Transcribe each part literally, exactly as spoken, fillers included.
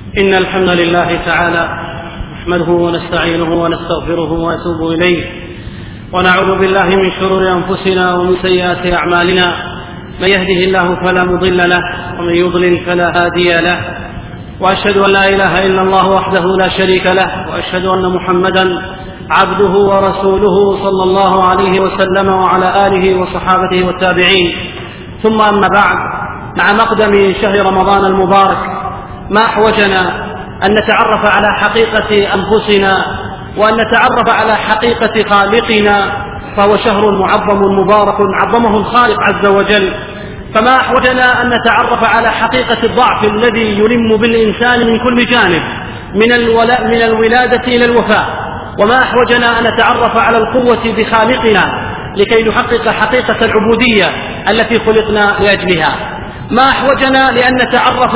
إن الحمد لله تعالى نحمده ونستعينه ونستغفره ونتوب إليه، ونعوذ بالله من شرور أنفسنا ومن سيئات أعمالنا. من يهده الله فلا مضل له ومن يضلل فلا هادي له، وأشهد أن لا إله إلا الله وحده لا شريك له، وأشهد أن محمدا عبده ورسوله صلى الله عليه وسلم وعلى آله وصحابته والتابعين. ثم أما بعد، مع مقدم شهر رمضان المبارك ما أحوجنا أن نتعرف على حقيقة أنفسنا وأن نتعرف على حقيقة خالقنا، فهو شهر معظم مبارك عظمه الخالق عز وجل. فما أحوجنا أن نتعرف على حقيقة الضعف الذي يلم بالإنسان من كل جانب، من, من الولادة إلى الوفاة. وما أحوجنا أن نتعرف على القوة بخالقنا لكي نحقق حقيقة العبودية التي خلقنا لأجلها. ما أحوجنا لأن نتعرف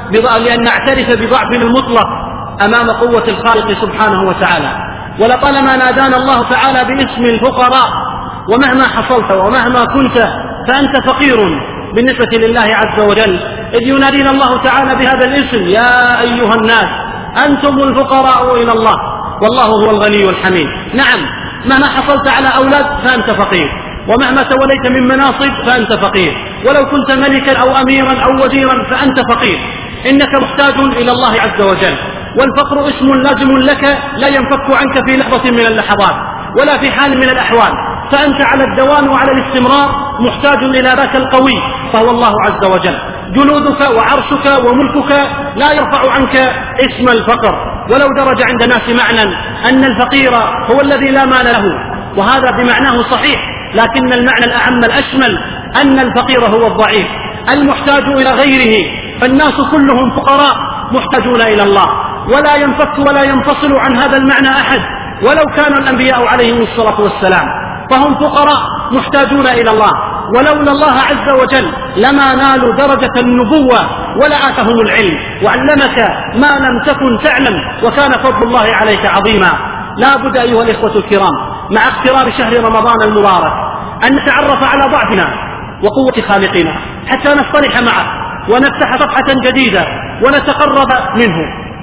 لأن نعترف بضعف المطلق أمام قوة الخالق سبحانه وتعالى. ولطالما نادانا الله تعالى باسم الفقراء، ومهما حصلت ومهما كنت فأنت فقير بالنسبة لله عز وجل، إذ ينادينا الله تعالى بهذا الاسم: يا أيها الناس أنتم الفقراء إلى الله والله هو الغني الحميد. نعم، مهما حصلت على أولاد فأنت فقير، ومهما توليت من مناصب فأنت فقير، ولو كنت ملكا أو أميرا أو وزيرا فأنت فقير. إنك محتاج إلى الله عز وجل، والفقر اسم لازم لك لا ينفك عنك في لحظة من اللحظات ولا في حال من الأحوال، فأنت على الدوام وعلى الاستمرار محتاج إلى ذاك القوي فهو الله عز وجل. جنودك وعرشك وملكك لا يرفع عنك اسم الفقر، ولو درج عند الناس معنى أن الفقير هو الذي لا مال له، وهذا بمعناه صحيح، لكن المعنى الأعم الأشمل أن الفقير هو الضعيف المحتاج إلى غيره. فالناس كلهم فقراء محتاجون إلى الله، ولا ينفك ولا ينفصل عن هذا المعنى أحد، ولو كان الأنبياء عليهم الصلاة والسلام، فهم فقراء محتاجون إلى الله، ولولا الله عز وجل لما نالوا درجة النبوة ولا آتهم العلم وعلمك ما لم تكن تعلم، وكان فضل الله عليك عظيما. لا بد أيها الإخوة الكرام مع اقتراب شهر رمضان المبارك أن نتعرف على ضعفنا وقوة خالقنا حتى نصطلح معه ونفتح صفحة جديدة ونتقرب منه.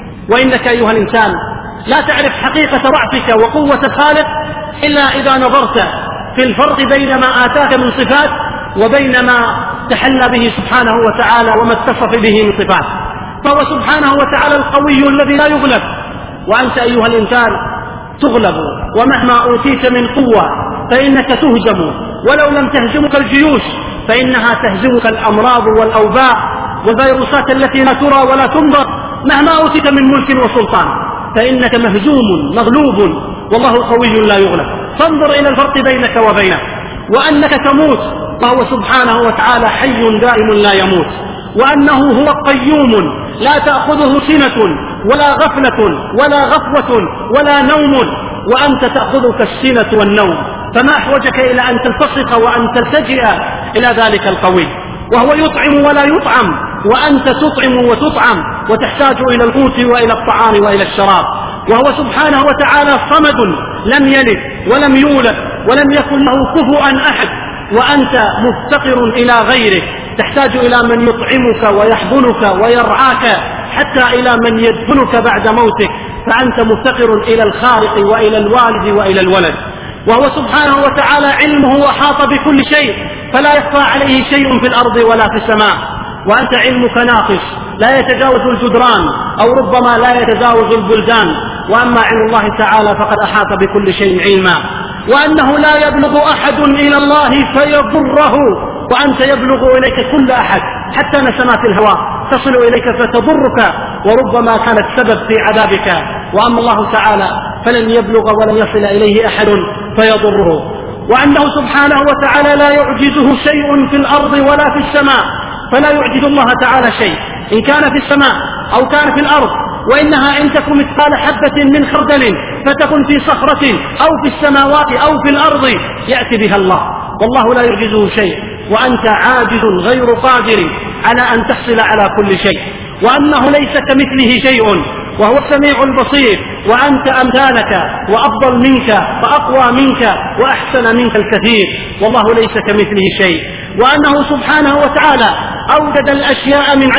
وإنك أيها الإنسان لا تعرف حقيقة ضعفك وقوة الخالق إلا إذا نظرت في الفرق بين ما آتاك من صفات وبين ما تحلى به سبحانه وتعالى وما اتصف به من صفات. فهو سبحانه وتعالى القوي الذي لا يغلب، وأنت أيها الإنسان تغلب، ومهما أوتيت من قوة فإنك تهزم، ولو لم تهزمك الجيوش فإنها تهزمك الأمراض والأوباء والفيروسات التي لا ترى ولا تنظر. مهما أوتيت من ملك وسلطان فإنك مهزوم مغلوب، والله قوي لا يغلب. فانظر إلى الفرق بينك وبينه، وأنك تموت فهو سبحانه وتعالى حي دائم لا يموت، وأنه هو قيوم لا تأخذه سنة ولا غفلة ولا غفوة ولا نوم، وأنت تأخذك السنة والنوم. فما أحوجك إلى أن تلتصق وأن تلتجئ إلى ذلك القوي، وهو يطعم ولا يطعم، وأنت تطعم وتطعم وتحتاج إلى القوت وإلى الطعام وإلى الشراب. وهو سبحانه وتعالى صمد لم يلد ولم يولد ولم يكن له كفوا أحد، وأنت مفتقر إلى غيره، تحتاج إلى من يطعمك ويحضنك ويرعاك، حتى إلى من يدفنك بعد موتك، فأنت مفتقر إلى الخالق وإلى الوالد وإلى الولد. وهو سبحانه وتعالى علمه أحاط بكل شيء، فلا يخفى عليه شيء في الأرض ولا في السماء، وأنت علمك ناقص لا يتجاوز الجدران أو ربما لا يتجاوز البلدان. وأما علم الله تعالى فقد أحاط بكل شيء علما، وأنه لا يبلغ أحد إلى الله فيضره، وأنت يبلغ إليك كل أحد، حتى نسمات الهواء تصل إليك فتضرك، وربما كانت سبب في عذابك. وأما الله تعالى فلن يبلغ ولن يصل إليه أحد فيضره. وأنه سبحانه وتعالى لا يعجزه شيء في الأرض ولا في السماء، فلا يعجز الله تعالى شيء إن كان في السماء أو كان في الأرض، وإنها إن تكن مثقال حبة من خردل فتكن في صخرة أو في السماوات أو في الأرض يأتي بها الله، والله لا يعجزه شيء، وأنت عاجز غير قادر على أن تحصل على كل شيء. وأنه ليس كمثله شيء وهو السميع البصير، وأنت أمثالك وأفضل منك وأقوى منك وأحسن منك الكثير، والله ليس كمثله شيء. وأنه سبحانه وتعالى أوجد الأشياء من عدم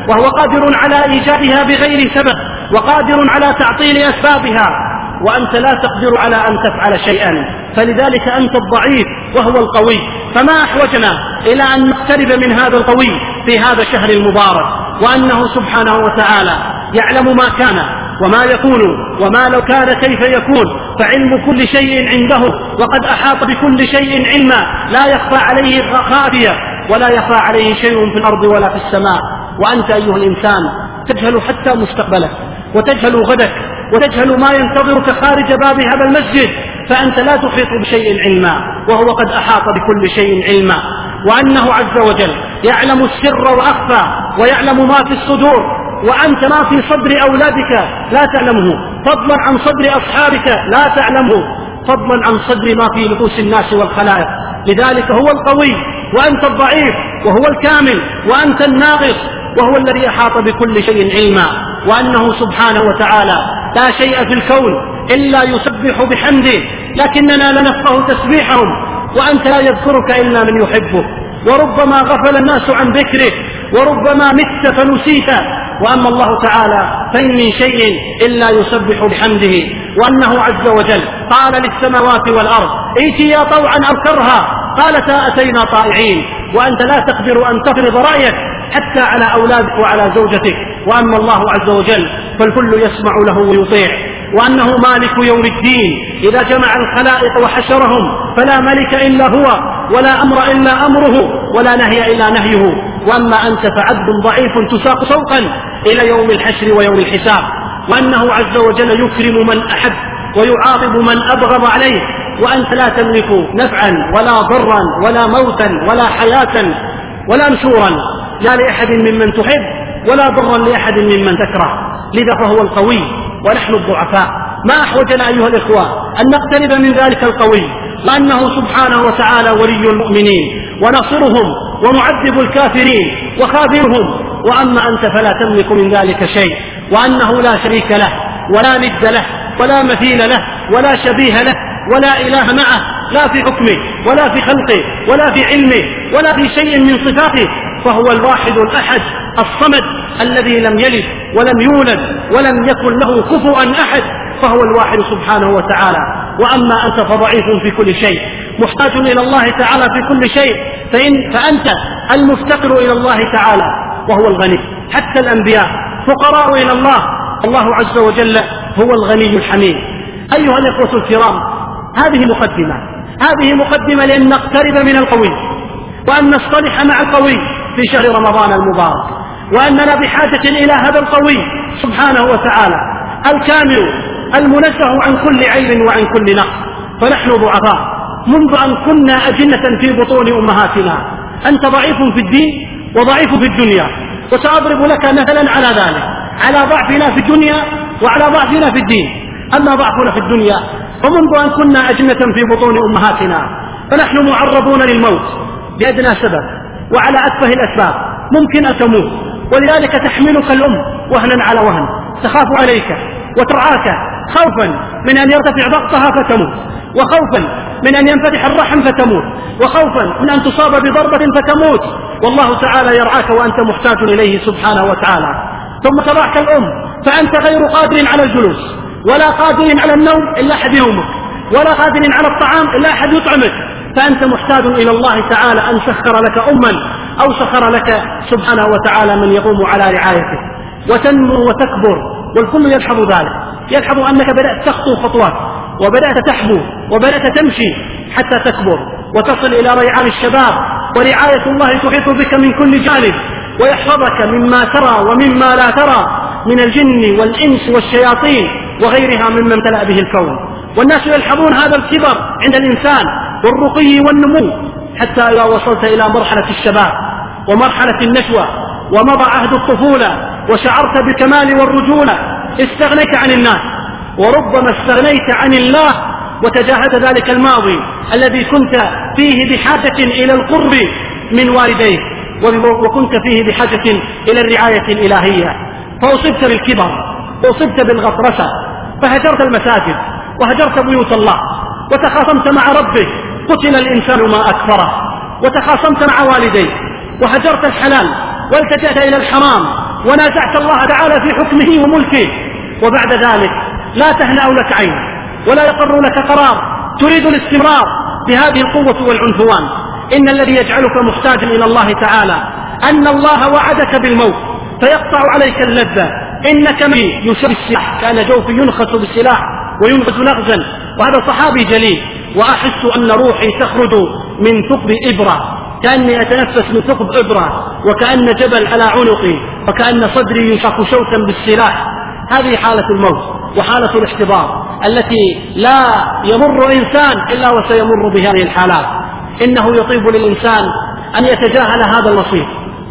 وهو قادر على إيجادها بغير سبب، وقادر على تعطيل أسبابها، وأنت لا تقدر على أن تفعل شيئا، فلذلك أنت الضعيف وهو القوي. فما أحوجنا إلى أن نقترب من هذا القوي في هذا الشهر المبارك، وأنه سبحانه وتعالى يعلم ما كان وما يكون، وما لو كان كيف يكون، فعلم كل شيء عنده، وقد أحاط بكل شيء علما، لا يخفى عليه خافية ولا يخفى عليه شيء في الأرض ولا في السماء. وأنت أيها الإنسان تجهل حتى مستقبلك، وتجهل غدك، وتجهل ما ينتظرك خارج باب هذا المسجد، فأنت لا تحيط بشيء علما، وهو قد أحاط بكل شيء علما. وأنه عز وجل يعلم السر وأخفى، ويعلم ما في الصدور، وأنت ما في صدر أولادك لا تعلمه، فضلا عن صدر أصحابك لا تعلمه، فضلا عن صدر ما في نفوس الناس والخلائق. لذلك هو القوي وأنت الضعيف، وهو الكامل وأنت الناقص، وهو الذي أحاط بكل شيء علما. وأنه سبحانه وتعالى لا شيء في الكون إلا يسبح بحمده، لكننا لا نفقه تسبيحهم، وأنت لا يذكرك إلا من يحبه. وربما غفل الناس عن ذكره، وربما مت فنسيت، وأما الله تعالى فإن من شيء إلا يسبح بحمده. وأنه عز وجل قال للسماوات والأرض ائتيا طوعا أو كرها، قالتا أتينا طائعين. وأنت لا تقدر أن تفرض رأيك حتى على أولادك وعلى زوجتك، وأما الله عز وجل فالكل يسمع له ويطيع. وأنه مالك يوم الدين، إذا جمع الخلائق وحشرهم فلا ملك إلا هو، ولا أمر إلا أمره، ولا نهي إلا نهيه. وأما أنت فعبد ضعيف تساق سوقا إلى يوم الحشر ويوم الحساب. وأنه عز وجل يكرم من أحب ويعاقب من أبغض عليه، وأنت لا تملك نفعا ولا ضرا ولا موتا ولا حياة ولا نشورا، لا لأحد ممن تحب ولا ضرا لأحد ممن تكره. لذا فهو القوي ونحن الضعفاء. ما أحوجنا أيها الإخوة أن نقترب من ذلك القوي، وأنه سبحانه وتعالى ولي المؤمنين ونصرهم ومعذب الكافرين وخاذلهم. وأما أنت فلا تملك من ذلك شيء، وأنه لا شريك له ولا ند له ولا مثيل له ولا شبيه له ولا إله معه، لا في حكمه ولا في خلقه ولا في علمه ولا في شيء من صفاته، فهو الواحد الأحد الصمد الذي لم يلد ولم يولد ولم يكن له كفوا أحد، فهو الواحد سبحانه وتعالى. وأما أنت فضعيف في كل شيء، محتاج إلى الله تعالى في كل شيء، فإن فأنت المفتقر إلى الله تعالى وهو الغني. حتى الأنبياء فقراء إلى الله، الله عز وجل هو الغني الحميد. أيها الإخوة الكرام، هذه مقدمة هذه مقدمة لأن نقترب من القوي، وأن نصطلح مع القوي في شهر رمضان المبارك، وأننا بحاجة إلى هذا القوي سبحانه وتعالى الكامل المنزه عن كل عيب وعن كل نقص. فنحن ضعفاء منذ أن كنا أجنة في بطون أمهاتنا. أنت ضعيف في الدين وضعيف في الدنيا، وسأضرب لك مثلا على ذلك، على ضعفنا في الدنيا وعلى ضعفنا في الدين. أما ضعفنا في الدنيا فمنذ أن كنا أجنة في بطون أمهاتنا فنحن معرضون للموت بأدنى سبب وعلى أتفه الأسباب، ممكن أن تموت، ولذلك تحملك الأم وهنا على وهن، تخاف عليك وترعاك خوفا من أن يرتفع ضغطها فتموت، وخوفا من أن ينفتح الرحم فتموت، وخوفا من أن تصاب بضربة فتموت، والله تعالى يرعاك وأنت محتاج إليه سبحانه وتعالى. ثم تضعك الأم فأنت غير قادر على الجلوس، ولا قادر على النوم إلا أحد يومك، ولا قادر على الطعام إلا أحد يطعمك، فأنت محتاج إلى الله تعالى أن سخر لك أما أو سخر لك سبحانه وتعالى من يقوم على رعايته، وتنمو وتكبر، والكل يلحظ ذلك، يلحظ أنك بدأت تخطو خطوات، وبدأت تحبو، وبدأت تمشي حتى تكبر وتصل إلى ريعان الشباب، ورعاية الله تحيط بك من كل جانب، ويحفظك مما ترى ومما لا ترى من الجن والإنس والشياطين وغيرها مما امتلأ به الكون. والناس يلحظون هذا الكبر عند الإنسان والرقي والنمو، حتى إذا وصلت إلى مرحلة الشباب ومرحلة النشوة ومضى عهد الطفولة وشعرت بالكمال والرجولة، استغنيت عن الناس، وربما استغنيت عن الله وتجاهلت ذلك الماضي الذي كنت فيه بحاجة إلى القرب من والديك، وكنت فيه بحاجة إلى الرعاية الإلهية، فأصبت بالكبر وأصبت بالغطرسة، فهجرت المساجد وهجرت بيوت الله، وتخاصمت مع ربك، قتل الإنسان ما أكفره، وتخاصمت مع والديك، وهجرت الحلال والتجأت إلى الحرام، ونازعت الله تعالى في حكمه وملكه، وبعد ذلك لا تهنأ لك عين ولا يقر لك قرار، تريد الاستمرار بهذه القوة والعنفوان. إن الذي يجعلك محتاجا إلى الله تعالى أن الله وعدك بالموت فيقطع عليك اللذة. إنك من يشبه السلاح، كان جوفي ينخس بالسلاح وينغز نغزا، وهذا صحابي جليل. وأحس أن روحي تخرج من ثقب إبرة، كأني أتنفس من ثقب إبرة، وكأن جبل على عنقي، وكأن صدري يشاق شوكا بالسلاح. هذه حالة الموت وحالة الاحتضار التي لا يمر إنسان إلا وسيمر بهذه الحالات. إنه يطيب للإنسان أن يتجاهل هذا النصيب،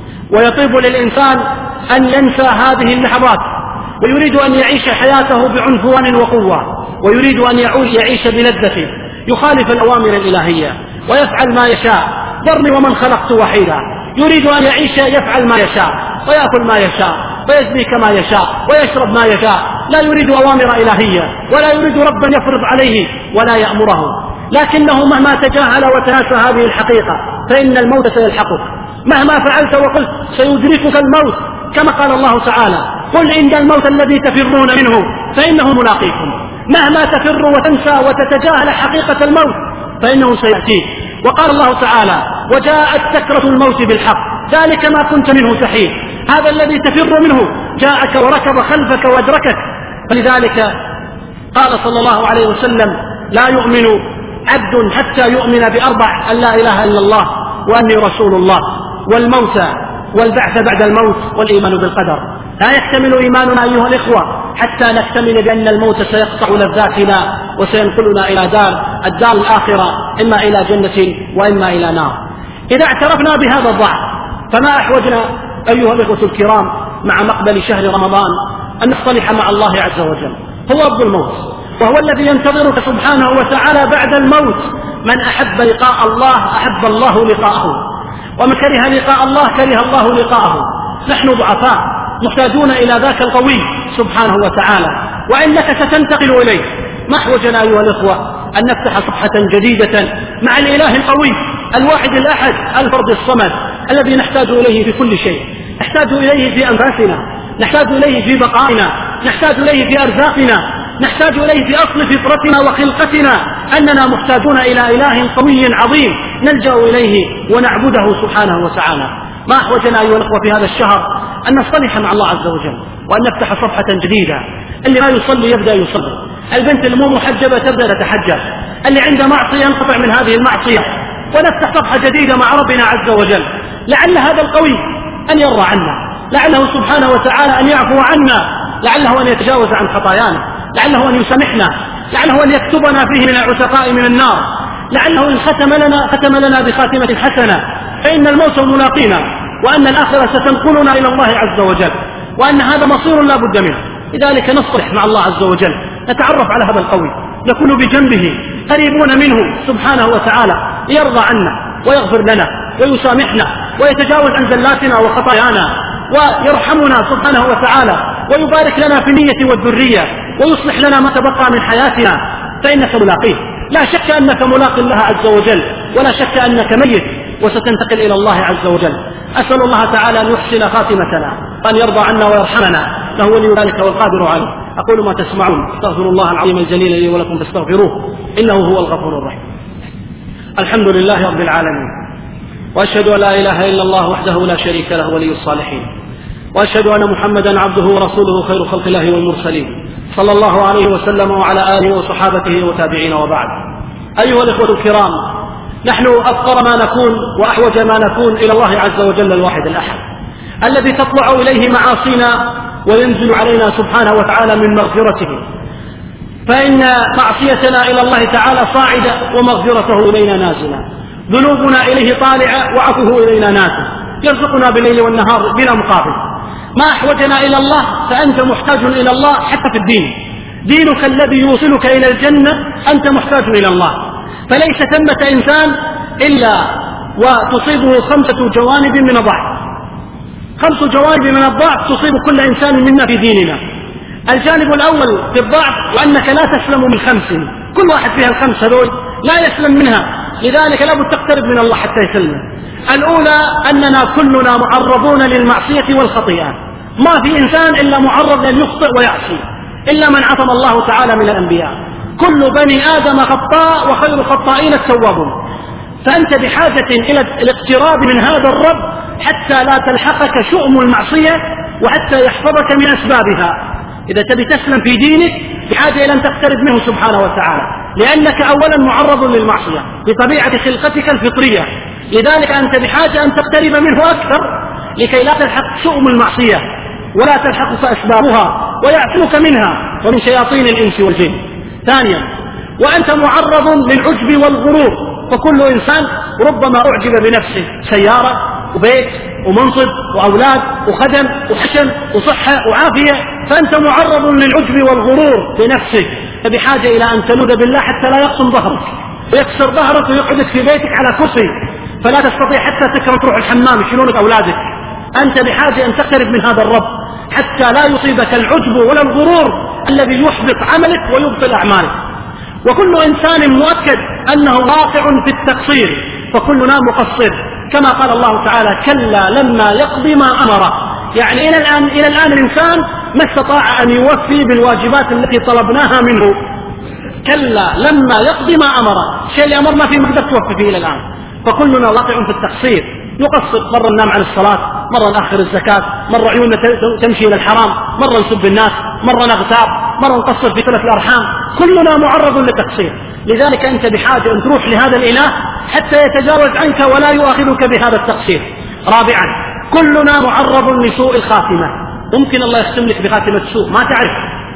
ويطيب للإنسان أن ينسى هذه اللحظات، ويريد أن يعيش حياته بعنفوان وقوة، ويريد أن يعيش بلذة، يخالف الأوامر الإلهية ويفعل ما يشاء. ذرني ومن خلقت وحيدا. يريد أن يعيش يفعل ما يشاء ويأكل ما يشاء ويزني كما يشاء ويشرب ما يشاء، لا يريد أوامر إلهية ولا يريد ربا يفرض عليه ولا يأمره. لكنه مهما تجاهل وتناسى هذه الحقيقة فإن الموت سيلحقك، مهما فعلت وقلت سيدركك الموت، كما قال الله تعالى: قل إن الموت الذي تفرون منه فإنه ملاقيكم. مهما تفر وتنسى وتتجاهل حقيقة الموت فإنه سيأتيك. وقال الله تعالى: وجاءت سكرة الموت بالحق ذلك ما كنت منه تحيد. هذا الذي تفر منه جاءك وركض خلفك وادركك. فلذلك قال صلى الله عليه وسلم: لا يؤمن عبد حتى يؤمن بأربع: أن لا إله إلا الله، وأني رسول الله، والموت والبعث بعد الموت، والإيمان بالقدر. لا يحتمل إيماننا أيها الإخوة حتى نكتمل بأن الموت سيقطع لذاتنا وسينقلنا إلى دار الدار الآخرة، إما إلى جنة وإما إلى نار. إذا اعترفنا بهذا الضعف فما أحوجنا أيها الإخوة الكرام مع مقبل شهر رمضان أن نصطلح مع الله عز وجل. هو رب الموت، وهو الذي ينتظرك سبحانه وتعالى بعد الموت. من أحب لقاء الله أحب الله لقاءه، ومن كره لقاء الله كره الله لقاءه. نحن ضعفاء محتاجون إلى ذاك القوي سبحانه وتعالى، وإنك ستنتقل إليه. ما أحوجنا أيها الإخوة أن نفتح صفحة جديدة مع الإله القوي الواحد الأحد الفرد الصمد الذي نحتاج إليه في كل شيء. نحتاج إليه في أنفاسنا، نحتاج إليه في بقائنا، نحتاج إليه في أرزاقنا، نحتاج إليه في أصل فطرتنا وخلقتنا، أننا محتاجون إلى إله قوي عظيم نلجأ إليه ونعبده سبحانه وتعالى. ما أحوجنا أيها الأخوة في هذا الشهر أن نصطلح مع الله عز وجل، وأن نفتح صفحة جديدة. اللي ما يصلي يبدأ يصلي، البنت المو محجبة تبدأ تتحجب، اللي عنده معصية ينقطع من هذه المعصية، ونفتح صفحة جديدة مع ربنا عز وجل. لعل هذا القوي أن يرضى عنا، لعله سبحانه وتعالى أن يعفو عنا، لعله أن يتجاوز عن خطايانا، لعله أن يسامحنا، لعله أن يكتبنا فيه من العتقاء من النار، لعله إن ختم لنا ختم لنا بخاتمة حسنة، فإن الموت ملاقينا، وأن الآخرة ستنقلنا إلى الله عز وجل، وأن هذا مصير لا بد منه. لذلك نصلح مع الله عز وجل، نتعرف على هذا القوي، نكون بجنبه قريبون منه سبحانه وتعالى، يرضى عنا ويغفر لنا ويسامحنا ويتجاوز عن زلاتنا وخطايانا، ويرحمنا سبحانه وتعالى، ويبارك لنا في النية والذرية، ويصلح لنا ما تبقى من حياتنا، فإنك ملاقيه. لا شك أنك ملاق الله عز وجل، ولا شك أنك ميت وستنتقل إلى الله عز وجل. أسأل الله تعالى أن يحسن خاتمتنا، وأن يرضى عنا ويرحمنا، له ولي ذلك والقادر عليه. أقول ما تسمعون، استغفر الله العظيم الجليل لي ولكم فاستغفروه إنه هو الغفور الرحيم. الحمد لله رب العالمين، وأشهد أن لا إله إلا الله وحده لا شريك له ولي الصالحين، وأشهد أن محمدا عبده ورسوله خير خلق الله والمرسلين، صلى الله عليه وسلم وعلى آله وصحابته وتابعين، وبعد. أيها الإخوة الكرام، نحن أفقر ما نكون وأحوج ما نكون إلى الله عز وجل الواحد الأحد، الذي تطلع إليه معاصينا وينزل علينا سبحانه وتعالى من مغفرته، فإن معصيتنا إلى الله تعالى صاعدة ومغفرته إلينا نازلة، ذنوبنا إليه طالعة وعفوه إلينا نازل، يرزقنا بالليل والنهار بلا مقابل. ما أحوجنا إلى الله فأنت محتاج إلى الله حتى في الدين، دينك الذي يوصلك إلى الجنة أنت محتاج إلى الله، فليس ثمة إنسان إلا وتصيبه خمسة جوانب من الضعف، خمس جوانب من الضعف تصيب كل إنسان منا في ديننا. الجانب الأول في الضعف وأنك لا تسلم من خمس، كل واحد فيها الخمس هذول لا يسلم منها، لذلك لابد تقترب من الله حتى يسلم. الأولى أننا كلنا معرضون للمعصية والخطيئة، ما في إنسان إلا معرض أن يخطئ ويعصي إلا من عصم الله تعالى من الأنبياء. كل بني آدم خطاء وخير الخطائين التوابون. فأنت بحاجة إلى الاقتراب من هذا الرب حتى لا تلحقك شؤم المعصية وحتى يحفظك من أسبابها. إذا تبي تسلم في دينك بحاجة إلى أن تقترب منه سبحانه وتعالى، لأنك أولا معرض للمعصية بطبيعة خلقتك الفطرية، لذلك أنت بحاجة أن تقترب منه أكثر لكي لا تلحق شؤم المعصية ولا تلحقك أسبابها ويعصمك منها ومن شياطين الإنس والجن. ثانيا، وأنت معرض للعجب والغرور، فكل إنسان ربما أعجب بنفسه، سيارة وبيت ومنصب وأولاد وخدم وحشم وصحة وعافية، فأنت معرض للعجب والغرور بنفسك، فبحاجة إلى أن تلوذ بالله حتى لا يقسم ظهرك ويكسر ظهرك ويقعدك في بيتك على كرسي فلا تستطيع حتى تكرم تروح الحمام يشيلونك أولادك. أنت بحاجة أن تقترب من هذا الرب حتى لا يصيبك العجب ولا الغرور الذي يحبط عملك ويبطل أعمالك. وكل إنسان مؤكد أنه واقع في التقصير، فكلنا مقصر، كما قال الله تعالى: كلا لما يقضي ما أمره. يعني إلى الآن, إلى الآن الإنسان ما استطاع أن يوفي بالواجبات التي طلبناها منه. كلا لما يقضي ما أمره، الشيء اللي أمرنا فيه ما قدرت توفي فيه إلى الآن. فكلنا واقع في التقصير، نقصر، مرة ننام عن الصلاة، مرة نأخر الزكاة، مرة عيوننا تمشي إلى الحرام، مرة نسب الناس، مرة نغتاب، مرة نقصر في ثلاث الأرحام. كلنا معرض للتقصير، لذلك أنت بحاجة أن تروح لهذا الإله حتى يتجاوز عنك ولا يؤاخذك بهذا التقصير. رابعا، كلنا معرض لسوء الخاتمة، ممكن الله يختم لك بخاتمة سوء ما تعرف.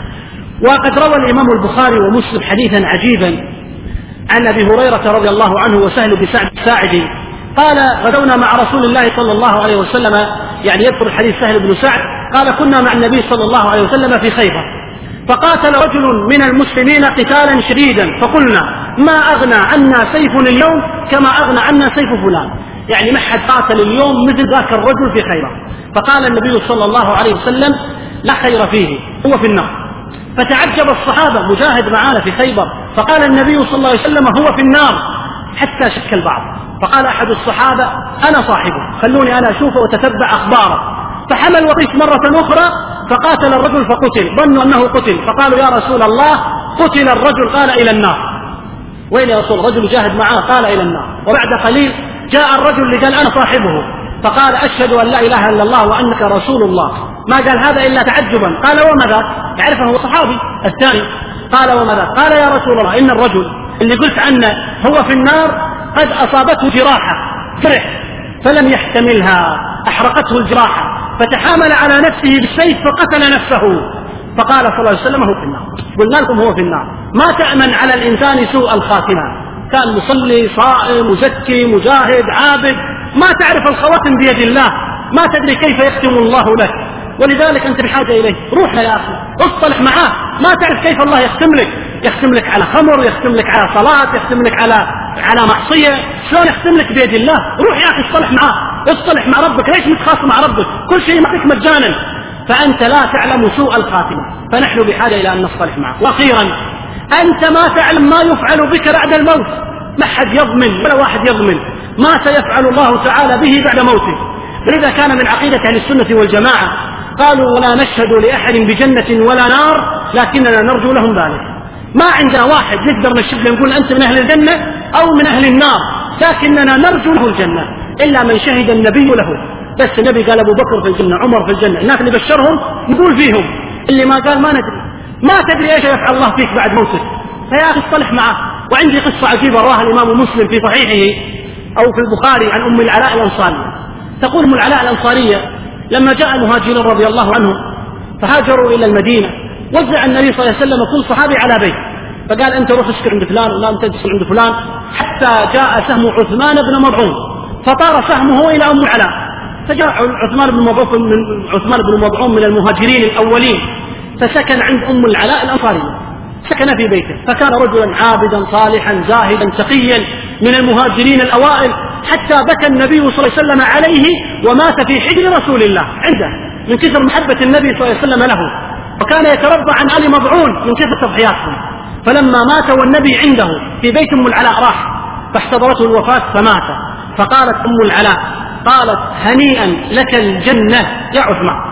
وقد روى الإمام البخاري ومسلم حديثا عجيبا عن أبي هريرة رضي الله عنه وسهل بن سعد الساعدي قال: غدونا مع رسول الله صلى الله عليه وسلم، يعني يذكر الحديث سهل بن سعد قال: كنا مع النبي صلى الله عليه وسلم في خيبر، فقاتل رجل من المسلمين قتالا شديدا، فقلنا: ما أغنى عنا سيف اليوم كما أغنى عنا سيف فلان. يعني ما حد قاتل اليوم مثل ذاك الرجل في خيبر. فقال النبي صلى الله عليه وسلم: لا خير فيه، هو في النار. فتعجب الصحابة، مجاهد معانا في خيبر، فقال النبي صلى الله عليه وسلم: هو في النار، حتى شك البعض. فقال أحد الصحابة: أنا صاحبه، خلوني أنا أشوفه وتتبع أخباره. فحمل وقيف مرة أخرى فقاتل الرجل فقتل، ظنوا أنه قتل، فقالوا: يا رسول الله قتل الرجل. قال: إلى النار. وين يا رسول؟ الرجل جاهد معاه، قال: إلى النار. وبعد قليل جاء الرجل اللي قال: أنا صاحبه، فقال: أشهد أن لا إله إلا الله وأنك رسول الله. ما قال هذا إلا تعجبا. قال: وما ذاك؟ يعرفه هو صحابي. الثاني قال: وما ذاك؟ قال: يا رسول الله، إن الرجل اللي قلت عنه هو في النار قد أصابته جراحة، فرح فلم يحتملها، أحرقته الجراحة، فتحامل على نفسه بالسيف فقتل نفسه. فقال صلى الله عليه وسلم: هو في النار. قلنا لكم هو في النار. ما تأمن على الإنسان سوء الخاتمة، كان مصلي صائم مزكي مجاهد عابد، ما تعرف الخواتم بيد الله، ما تدري كيف يختم الله لك. ولذلك أنت بحاجة إليه، روح يا أخي اصطلح معاه، ما تعرف كيف الله يختم لك، يختم لك على خمر، يختم لك على صلاة، يختم لك على على معصية، شلون يختم لك بيد الله؟ روح يا أخي اصطلح معاه، اصطلح مع ربك، ليش متخاصم مع ربك؟ كل شيء معك مجانا، فأنت لا تعلم سوء الخاتمة، فنحن بحاجة إلى أن نصطلح معه. وأخيرا، أنت ما تعلم ما يفعل بك بعد الموت، ما حد يضمن ولا واحد يضمن ما سيفعل الله تعالى به بعد موته. لذا كان من عقيدة أهل السنة والجماعة قالوا: ولا نشهد لأحد بجنة ولا نار، لكننا نرجو لهم ذلك. ما عندنا واحد نقدر نشهد نقول أنت من أهل الجنة أو من أهل النار، لكننا نرجو له الجنة، إلا من شهد النبي له. بس النبي قال أبو بكر في الجنة، عمر في الجنة، الناس اللي بشرهم نقول فيهم، اللي ما قال ما ندري. ما تدري إيش يفعل الله فيك بعد موتك، فيا أخي اصطلح معه. وعندي قصة عجيبة رواها الإمام مسلم في صحيحه أو في البخاري عن أم العلاء الأنصارية. تقول أم العلاء الأنصارية: لما جاء المهاجرون رضي الله عنهم فهاجروا إلى المدينة، وزع النبي صلى الله عليه وسلم كل صحابي على بيت، فقال: أنت روح اسكن عند فلان، ولا أنت تسكن عند فلان، حتى جاء سهم عثمان بن مضعون فطار سهمه إلى أم العلاء، فجاء عثمان بن مضعون من عثمان بن مضعون من المهاجرين الأولين، فسكن عند أم العلاء الأنصارية، سكن في بيته، فكان رجلا عابدا صالحا زاهدا تقيا من المهاجرين الأوائل، حتى بكى النبي صلى الله عليه وسلم عليه ومات في حجر رسول الله عنده من كثر محبة النبي صلى الله عليه وسلم له، وكان يتربى عن آل مضعون من كثر تضحياتهم. فلما مات والنبي عنده في بيت أم العلاء راح فاحتضرته الوفاة فمات، فقالت أم العلاء قالت: هنيئا لك الجنة يا عثمان.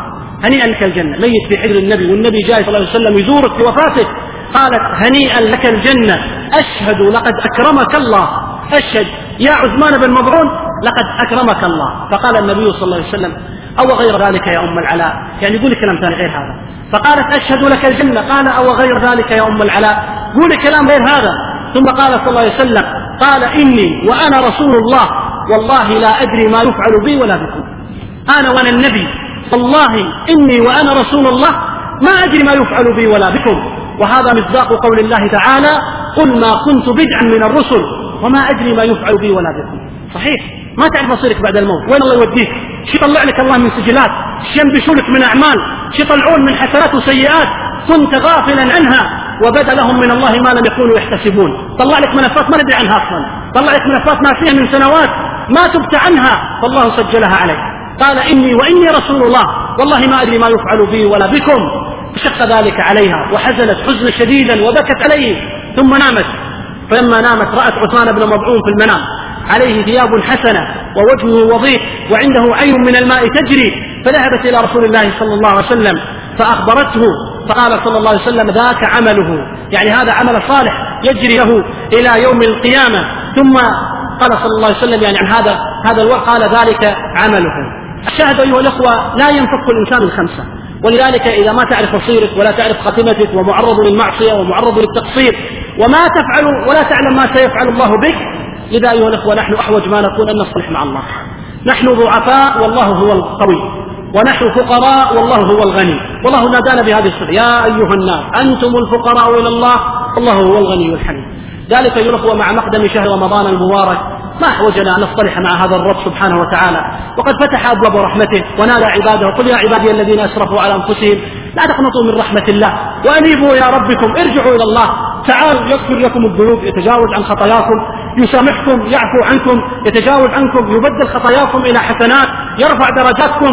هنيئا لك الجنة، ميت في حجر النبي والنبي جاي صلى الله عليه وسلم يزورك في وفاته، قالت هنيئا لك الجنة، أشهد لقد أكرمك الله، أشهد يا عثمان بن مظعون لقد أكرمك الله. فقال النبي صلى الله عليه وسلم أو غير ذلك يا أم العلاء، يعني يقول كلام ثاني غير هذا. فقالت أشهد لك الجنة، قال أو غير ذلك يا أم العلاء، قولي كلام غير هذا. ثم قال صلى الله عليه وسلم قال إني وأنا رسول الله والله لا أدري ما يفعل بي ولا بكم. أنا وأنا النبي والله إني وأنا رسول الله ما أدري ما يفعل بي ولا بكم. وهذا مصداق قول الله تعالى قل ما كنت بدعا من الرسل وما أدري ما يفعل بي ولا بكم. صحيح ما تعرف مصيرك بعد الموت، وين الله يوديك، شي يطلع لك الله من سجلات، شي ينبشوا لك من أعمال، شي يطلعون من حسنات وسيئات كنت غافلا عنها وبدا لهم من الله ما لم يكونوا يحتسبون. طلع لك ملفات ما ندري عنها أصلا، طلع لك ملفات ما فيها من سنوات ما تبت عنها فالله سجلها عليك. قال إني وإني رسول الله والله ما أدري ما يفعل بي ولا بكم. فشق ذلك عليها وحزنت حزنا شديدا وبكت عليه ثم نامت. فلما نامت رأت عثمان بن مظعون في المنام عليه ثياب حسنة ووجهه وضيح وعنده عين من الماء تجري، فذهبت إلى رسول الله صلى الله عليه وسلم فأخبرته، فقال صلى الله عليه وسلم ذاك عمله، يعني هذا عمل صالح يجري له إلى يوم القيامة. ثم قال صلى الله عليه وسلم يعني عن هذا هذا الوقت قال ذلك عمله. الشاهد أيها الأخوة لا ينفك الإنسان الخمسة، ولذلك إذا ما تعرف مصيرك ولا تعرف خاتمتك ومعرض للمعصية ومعرض للتقصير وما تفعل ولا تعلم ما سيفعل الله بك، لذا أيها الأخوة نحن أحوج ما نكون أن نصلح مع الله. نحن ضعفاء والله هو القوي، ونحن فقراء والله هو الغني، والله نادانا بهذه الصفة يا أيها الناس أنتم الفقراء إلى الله والله هو الغني الحميد. ذلك أيها الأخوة مع مقدم شهر رمضان المبارك ما أحوجنا أن نصطلح مع هذا الرب سبحانه وتعالى، وقد فتح أبواب رحمته ونادى عباده قل يا عبادي الذين أسرفوا على أنفسهم لا تقنطوا من رحمة الله وأنيبوا يا ربكم ارجعوا إلى الله، تعالوا يغفر لكم الذنوب، يتجاوز عن خطاياكم، يسامحكم، يعفو عنكم، يتجاوز عنكم، يبدل خطاياكم إلى حسنات، يرفع درجاتكم،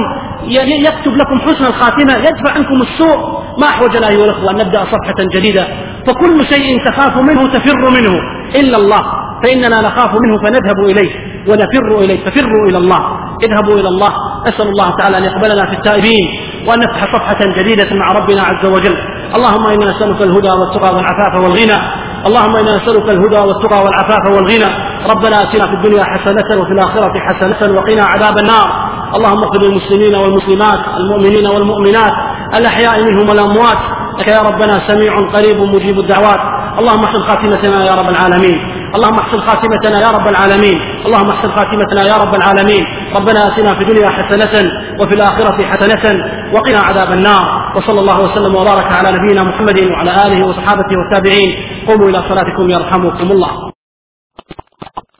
يكتب لكم حسن الخاتمة، يدفع عنكم السوء. ما أحوجنا أيها الأخوة أن نبدأ صفحة جديدة، فكل شيء تخاف منه تفر منه إلا الله، فإننا نخاف منه فنذهب إليه ونفر إليه، ففروا إلى الله، اذهبوا إلى الله. أسأل الله تعالى أن يقبلنا في التائبين وأن نفتح صفحة جديدة مع ربنا عز وجل. اللهم إنا نسألك الهدى والتقى والعفاف والغنى، اللهم إنا نسألك الهدى والتقى والعفاف والغنى. ربنا آتنا في الدنيا حسنة وفي الآخرة حسنة وقنا عذاب النار. اللهم اغفر للمسلمين والمسلمات المؤمنين والمؤمنات الأحياء منهم والأموات، لك يا ربنا سميع قريب مجيب الدعوات. اللهم احسن خاتمتنا يا رب العالمين، اللهم احسن خاتمتنا يا رب العالمين، اللهم احسن خاتمتنا يا رب العالمين. ربنا آتنا في الدنيا حسنة وفي الآخرة حسنة وقنا عذاب النار. وصلى الله وسلم وبارك على نبينا محمد وعلى آله وصحابته والتابعين. قوموا إلى صلاتكم يرحمكم الله.